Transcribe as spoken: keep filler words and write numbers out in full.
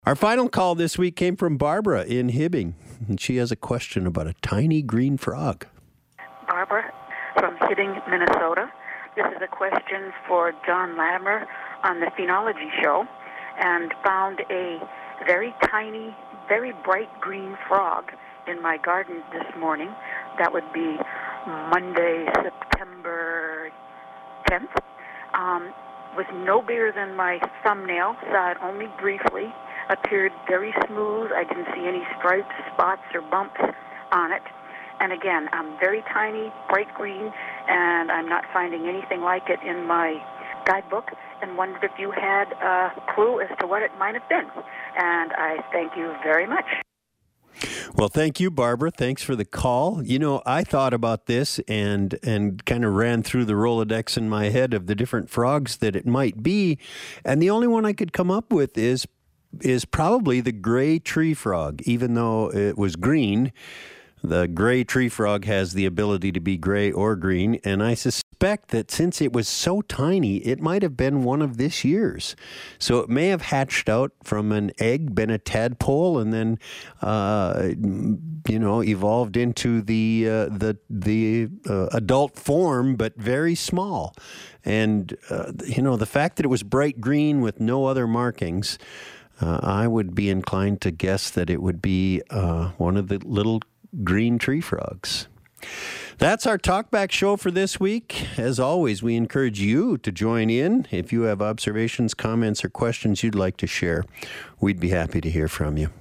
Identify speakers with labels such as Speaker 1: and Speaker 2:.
Speaker 1: Our final call this week came from Barbara in Hibbing, and she has a question about a tiny green frog.
Speaker 2: Barbara from Hibbing, Minnesota. This is a question for John Latimer on the Phenology Show, and found a very tiny, very bright green frog in my garden this morning. That would be Monday, September tenth. Um, was no bigger than my thumbnail, saw it only briefly, appeared very smooth. I didn't see any stripes, spots, or bumps on it. And again, I'm very tiny, bright green, and I'm not finding anything like it in my guidebook, and wondered if you had a clue as to what it might have been. And I thank you very much.
Speaker 1: Well, thank you, Barbara. Thanks for the call. You know, I thought about this and and kind of ran through the Rolodex in my head of the different frogs that it might be, and the only one I could come up with is is probably the gray tree frog. Even though it was green, the gray tree frog has the ability to be gray or green, and I suspect that since it was so tiny, it might have been one of this year's. So it may have hatched out from an egg, been a tadpole, and then, uh, you know, evolved into the uh, the the uh, adult form, but very small. And uh, you know, the fact that it was bright green with no other markings, uh, I would be inclined to guess that it would be uh, one of the little green tree frogs. That's our Talkback show for this week. As always, we encourage you to join in. If you have observations, comments, or questions you'd like to share, we'd be happy to hear from you.